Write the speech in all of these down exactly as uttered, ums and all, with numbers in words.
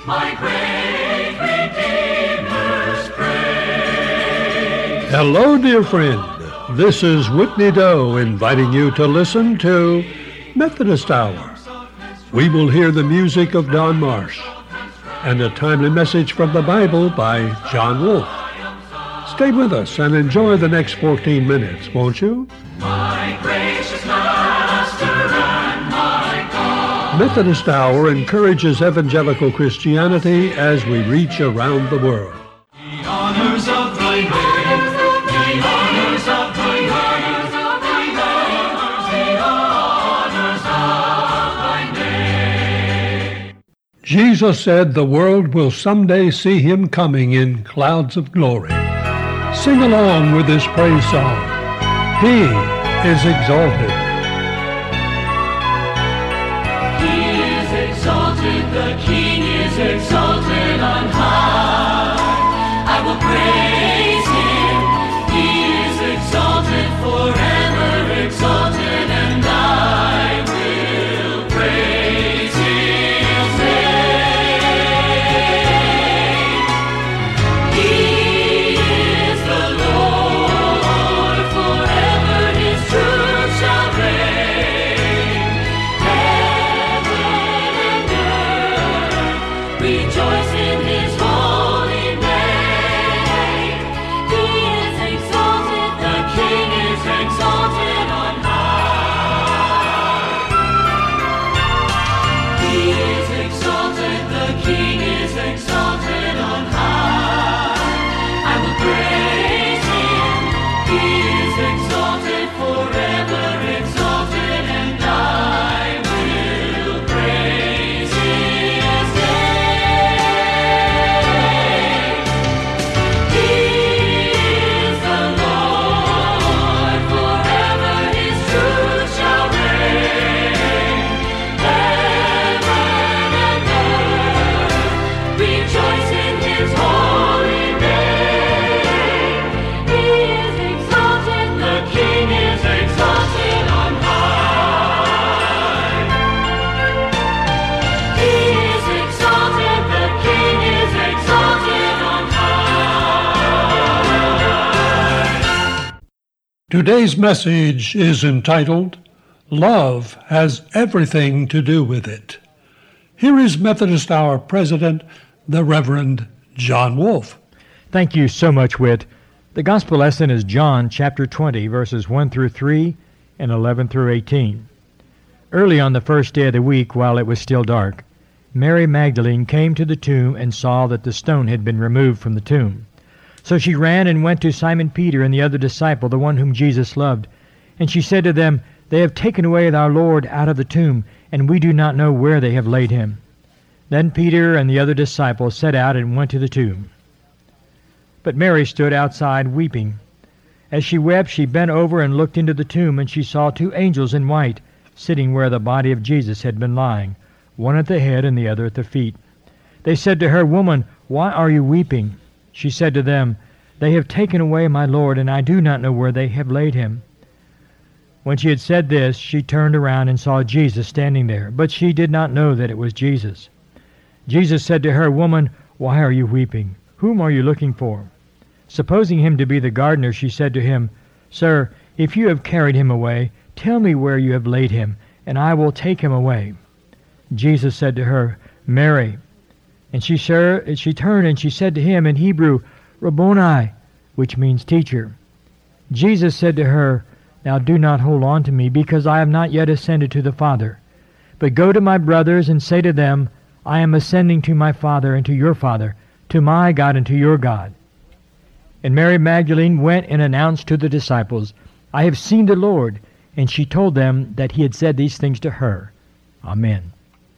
my great Redeemer's praise. Hello, dear friend. This is Whitney Doe inviting you to listen to Methodist Hour. We will hear the music of Don Marsh and a timely message from the Bible by John Wolfe. Stay with us and enjoy the next fourteen minutes, won't you? My gracious Master and my God. Methodist Hour encourages evangelical Christianity as we reach around the world. The honors of thy name, the honors of thy name, the honors of thy name. Jesus said the world will someday see him coming in clouds of glory. Sing along with this praise song. He is exalted. He is exalted, the King is exalted on high. I will praise him. He is exalted, forever exalted, and I will praise his name. He is the Lord, forever his truth shall reign. Heaven and earth rejoice in his holy name. He is exalted, the King is exalted on high. He is exalted, the King is exalted on high. I will praise him. He is exalted, forever exalted, and I will praise his name. He is the Lord, forever his truth shall reign. Heaven and earth rejoice in his holy name. He is exalted, the King is exalted on high. He is exalted, the King is exalted on high. Today's message is entitled, Love Has Everything to Do with It. Here is Methodist Hour President, the Reverend John Wolfe. Thank you so much, Whit. The gospel lesson is John chapter twenty, verses one through three and eleven through eighteen. Early on the first day of the week, while it was still dark, Mary Magdalene came to the tomb and saw that the stone had been removed from the tomb. So she ran and went to Simon Peter and the other disciple, the one whom Jesus loved. And she said to them, They have taken away our Lord out of the tomb, and we do not know where they have laid him. Then Peter and the other disciple set out and went to the tomb. But Mary stood outside weeping. As she wept, she bent over and looked into the tomb, and she saw two angels in white sitting where the body of Jesus had been lying, one at the head and the other at the feet. They said to her, Woman, why are you weeping? She said to them, They have taken away my Lord, and I do not know where they have laid him. When she had said this, she turned around and saw Jesus standing there, but she did not know that it was Jesus. Jesus said to her, Woman, why are you weeping? Whom are you looking for? Supposing him to be the gardener, she said to him, Sir, if you have carried him away, tell me where you have laid him, and I will take him away. Jesus said to her, Mary. And she, sir, she turned and she said to him in Hebrew, Rabboni, which means teacher. Jesus said to her, Now do not hold on to me, because I have not yet ascended to the Father. But go to my brothers and say to them, I am ascending to my Father and to your Father, to my God and to your God. And Mary Magdalene went and announced to the disciples, I have seen the Lord. And she told them that he had said these things to her. Amen.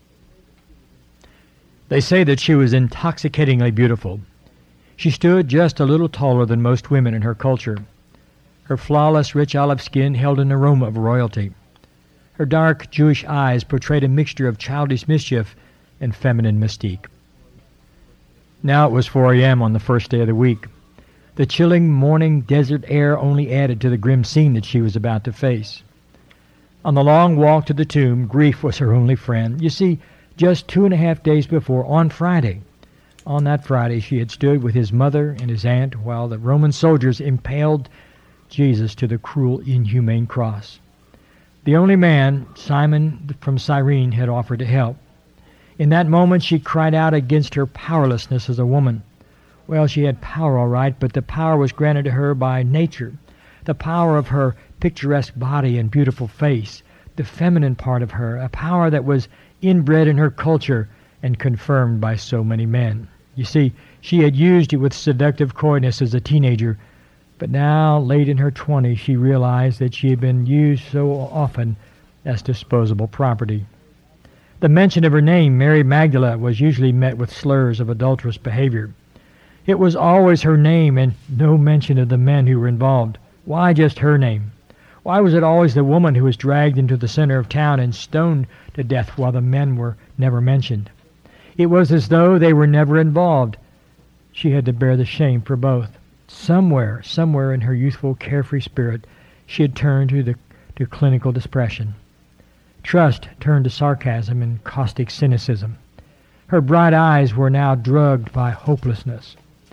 They say that she was intoxicatingly beautiful. She stood just a little taller than most women in her culture. Her flawless, rich olive skin held an aroma of royalty. Her dark Jewish eyes portrayed a mixture of childish mischief and feminine mystique. Now it was four a.m. on the first day of the week. The chilling morning desert air only added to the grim scene that she was about to face. On the long walk to the tomb, grief was her only friend. You see, just two and a half days before, on Friday. On that Friday, she had stood with his mother and his aunt while the Roman soldiers impaled Jesus to the cruel, inhumane cross. The only man, Simon from Cyrene, had offered to help. In that moment, she cried out against her powerlessness as a woman. Well, she had power, all right, but the power was granted to her by nature, the power of her picturesque body and beautiful face, the feminine part of her, a power that was inbred in her culture and confirmed by so many men. You see, she had used it with seductive coyness as a teenager, but now, late in her twenties, she realized that she had been used so often as disposable property. The mention of her name, Mary Magdalene, was usually met with slurs of adulterous behavior. It was always her name and no mention of the men who were involved. Why just her name? Why was it always the woman who was dragged into the center of town and stoned to death while the men were never mentioned? It was as though they were never involved. She had to bear the shame for both. Somewhere, somewhere in her youthful, carefree spirit, she had turned to the to clinical depression. Trust turned to sarcasm and caustic cynicism. Her bright eyes were now drugged by hopelessness.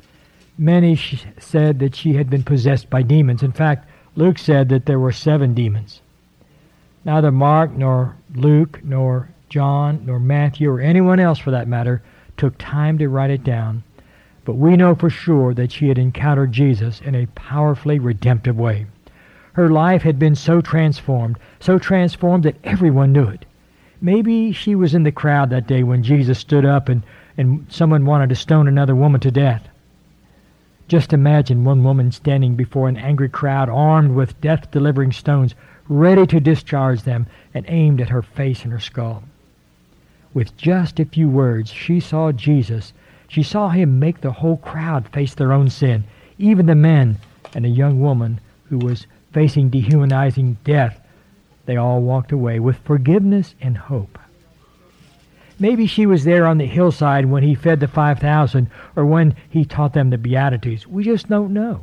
Many said that she had been possessed by demons. In fact, Luke said that there were seven demons. Neither Mark nor Luke nor John nor Matthew or anyone else for that matter took time to write it down, but we know for sure that she had encountered Jesus in a powerfully redemptive way. Her life had been so transformed, so transformed that everyone knew it. Maybe she was in the crowd that day when Jesus stood up and, and someone wanted to stone another woman to death. Just imagine one woman standing before an angry crowd armed with death-delivering stones, ready to discharge them and aimed at her face and her skull. With just a few words, she saw Jesus. She saw him make the whole crowd face their own sin, even the men and a young woman who was facing dehumanizing death. They all walked away with forgiveness and hope. Maybe she was there on the hillside when he fed the five thousand or when he taught them the Beatitudes. We just don't know.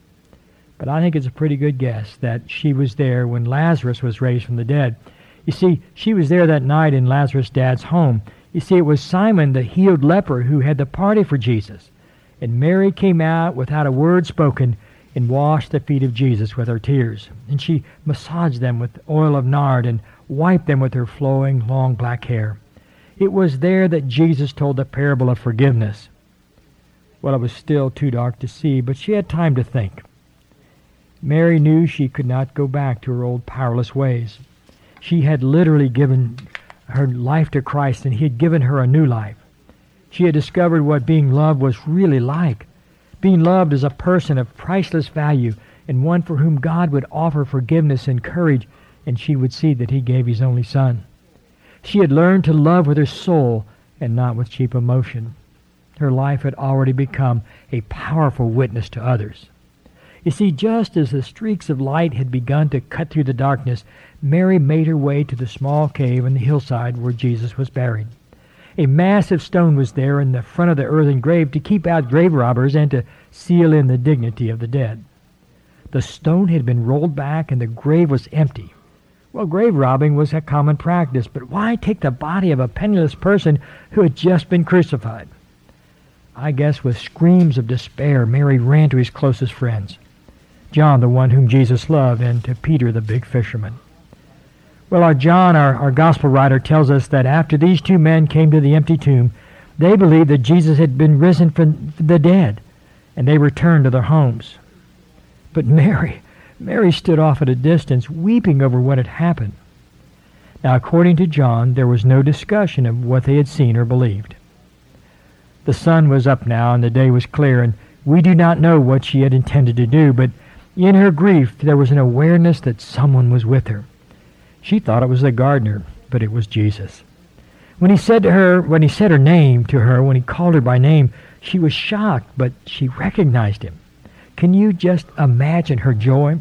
But I think it's a pretty good guess that she was there when Lazarus was raised from the dead. You see, she was there that night in Lazarus' dad's home. You see, it was Simon, the healed leper, who had the party for Jesus. And Mary came out without a word spoken and washed the feet of Jesus with her tears. And she massaged them with oil of nard and wiped them with her flowing, long black hair. It was there that Jesus told the parable of forgiveness. Well, it was still too dark to see, but she had time to think. Mary knew she could not go back to her old powerless ways. She had literally given her life to Christ, and he had given her a new life. She had discovered what being loved was really like. Being loved as a person of priceless value and one for whom God would offer forgiveness and courage, and she would see that he gave his only son. She had learned to love with her soul and not with cheap emotion. Her life had already become a powerful witness to others. You see, just as the streaks of light had begun to cut through the darkness, Mary made her way to the small cave in the hillside where Jesus was buried. A massive stone was there in the front of the earthen grave to keep out grave robbers and to seal in the dignity of the dead. The stone had been rolled back and the grave was empty. Well, grave robbing was a common practice, but why take the body of a penniless person who had just been crucified? I guess with screams of despair, Mary ran to his closest friends, John, the one whom Jesus loved, and to Peter, the big fisherman. Well, our John, our, our gospel writer, tells us that after these two men came to the empty tomb, they believed that Jesus had been risen from the dead, and they returned to their homes. But Mary, Mary stood off at a distance, weeping over what had happened. Now, according to John, there was no discussion of what they had seen or believed. The sun was up now, and the day was clear, and we do not know what she had intended to do, but in her grief there was an awareness that someone was with her. She thought it was the gardener, but it was Jesus. When he said to her, when he said her name to her, when he called her by name, she was shocked, but she recognized him. Can you just imagine her joy?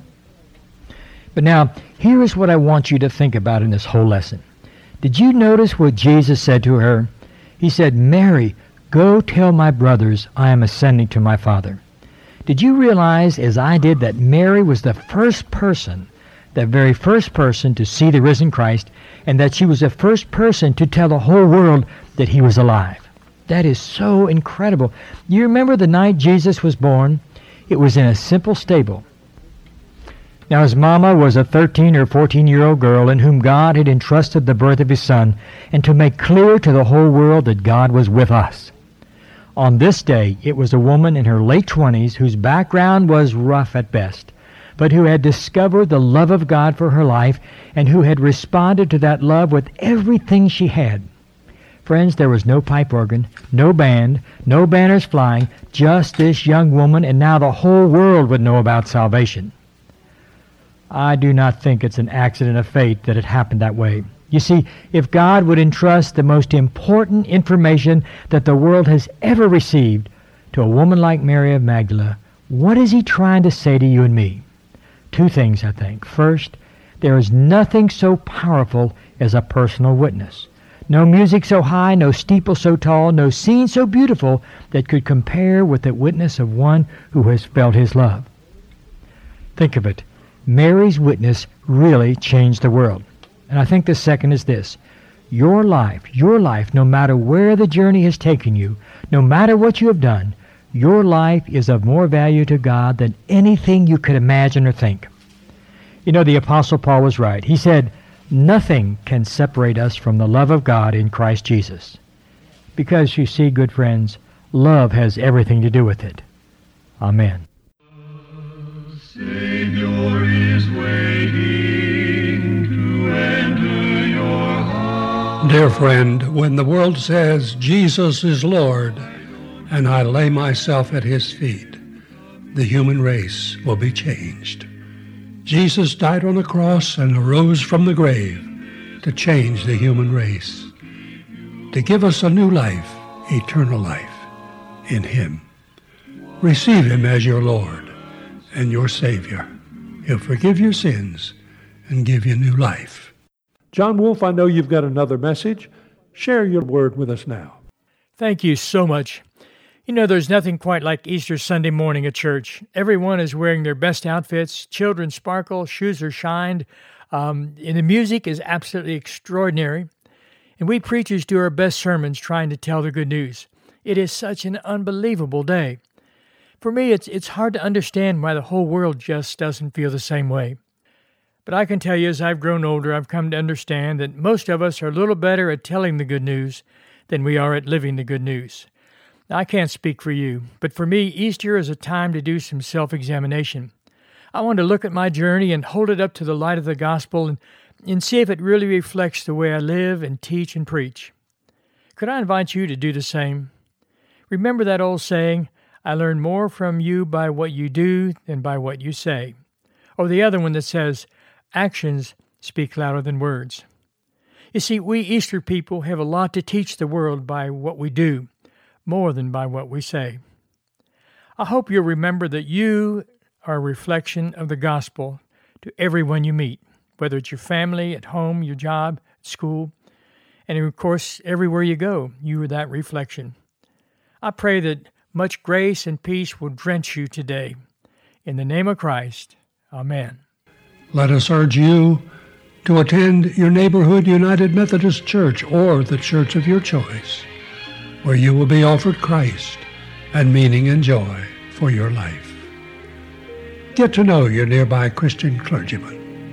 But now, here is what I want you to think about in this whole lesson. Did you notice what Jesus said to her? He said, "Mary, go tell my brothers I am ascending to my Father." Did you realize, as I did, that Mary was the first person the very first person to see the risen Christ, and that she was the first person to tell the whole world that he was alive. That is so incredible. You remember the night Jesus was born? It was in a simple stable. Now his mama was a thirteen or fourteen-year-old girl in whom God had entrusted the birth of his son, and to make clear to the whole world that God was with us. On this day, it was a woman in her late twenties whose background was rough at best, but who had discovered the love of God for her life and who had responded to that love with everything she had. Friends, there was no pipe organ, no band, no banners flying, just this young woman, and now the whole world would know about salvation. I do not think it's an accident of fate that it happened that way. You see, if God would entrust the most important information that the world has ever received to a woman like Mary of Magdala, what is he trying to say to you and me? Two things, I think. First, there is nothing so powerful as a personal witness. No music so high, no steeple so tall, no scene so beautiful that could compare with the witness of one who has felt his love. Think of it. Mary's witness really changed the world. And I think the second is this. Your life, your life, no matter where the journey has taken you, no matter what you have done, your life is of more value to God than anything you could imagine or think. You know, the Apostle Paul was right. He said, nothing can separate us from the love of God in Christ Jesus. Because, you see, good friends, love has everything to do with it. Amen. Savior is waiting to enter your heart. Dear friend, when the world says Jesus is Lord, and I lay myself at his feet, the human race will be changed. Jesus died on the cross and arose from the grave to change the human race, to give us a new life, eternal life in him. Receive him as your Lord and your Savior. He'll forgive your sins and give you new life. John Wolfe, I know you've got another message. Share your word with us now. Thank you so much. You know, there's nothing quite like Easter Sunday morning at church. Everyone is wearing their best outfits. Children sparkle, shoes are shined, um, and the music is absolutely extraordinary. And we preachers do our best sermons trying to tell the good news. It is such an unbelievable day. For me, it's it's hard to understand why the whole world just doesn't feel the same way. But I can tell you, as I've grown older, I've come to understand that most of us are a little better at telling the good news than we are at living the good news. Now, I can't speak for you, but for me, Easter is a time to do some self-examination. I want to look at my journey and hold it up to the light of the gospel and, and see if it really reflects the way I live and teach and preach. Could I invite you to do the same? Remember that old saying, I learn more from you by what you do than by what you say. Or the other one that says, actions speak louder than words. You see, we Easter people have a lot to teach the world by what we do, more than by what we say. I hope you'll remember that you are a reflection of the gospel to everyone you meet, whether it's your family, at home, your job, at school, and of course, everywhere you go, you are that reflection. I pray that much grace and peace will drench you today. In the name of Christ, amen. Let us urge you to attend your neighborhood United Methodist Church or the church of your choice, where you will be offered Christ and meaning and joy for your life. Get to know your nearby Christian clergyman.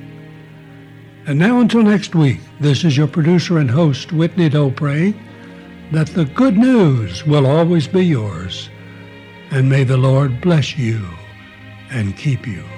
And now until next week, this is your producer and host, Whitney Doe, praying that the good news will always be yours, and may the Lord bless you and keep you.